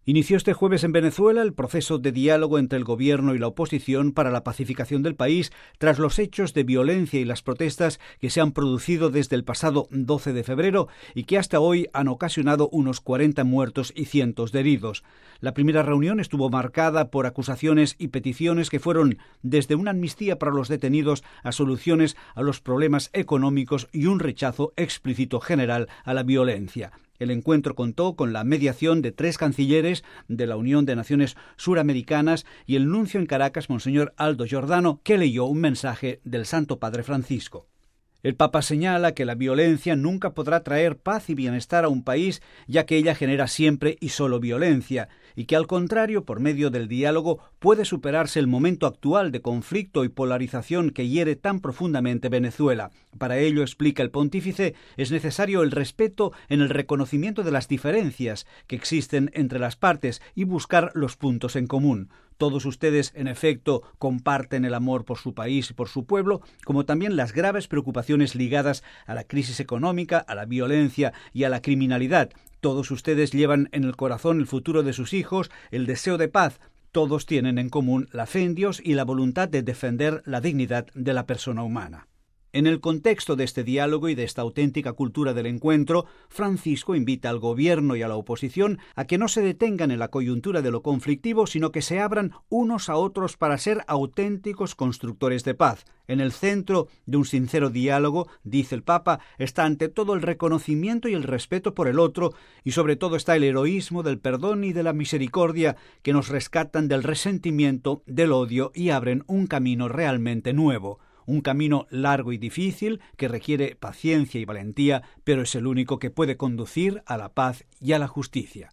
Inició este jueves en Venezuela el proceso de diálogo entre el gobierno y la oposición para la pacificación del país tras los hechos de violencia y las protestas que se han producido desde el pasado 12 de febrero y que hasta hoy han ocasionado unos 40 muertos y cientos de heridos. La primera reunión estuvo marcada por acusaciones y peticiones que fueron desde una amnistía para los detenidos a soluciones a los problemas económicos y un rechazo explícito general a la violencia. El encuentro contó con la mediación de 3 cancilleres de la Unión de Naciones Suramericanas y el nuncio en Caracas, Monseñor Aldo Giordano, que leyó un mensaje del Santo Padre Francisco. El Papa señala que la violencia nunca podrá traer paz y bienestar a un país, ya que ella genera siempre y solo violencia, y que al contrario, por medio del diálogo, puede superarse el momento actual de conflicto y polarización que hiere tan profundamente Venezuela. Para ello, explica el pontífice, es necesario el respeto en el reconocimiento de las diferencias que existen entre las partes y buscar los puntos en común. Todos ustedes, en efecto, comparten el amor por su país y por su pueblo, como también las graves preocupaciones ligadas a la crisis económica, a la violencia y a la criminalidad. Todos ustedes llevan en el corazón el futuro de sus hijos, el deseo de paz. Todos tienen en común la fe en Dios y la voluntad de defender la dignidad de la persona humana. En el contexto de este diálogo y de esta auténtica cultura del encuentro, Francisco invita al gobierno y a la oposición a que no se detengan en la coyuntura de lo conflictivo, sino que se abran unos a otros para ser auténticos constructores de paz. En el centro de un sincero diálogo, dice el Papa, está ante todo el reconocimiento y el respeto por el otro, y sobre todo está el heroísmo del perdón y de la misericordia que nos rescatan del resentimiento, del odio y abren un camino realmente nuevo. Un camino largo y difícil que requiere paciencia y valentía, pero es el único que puede conducir a la paz y a la justicia.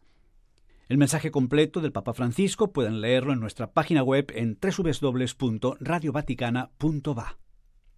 El mensaje completo del Papa Francisco pueden leerlo en nuestra página web en www.radiovaticana.va.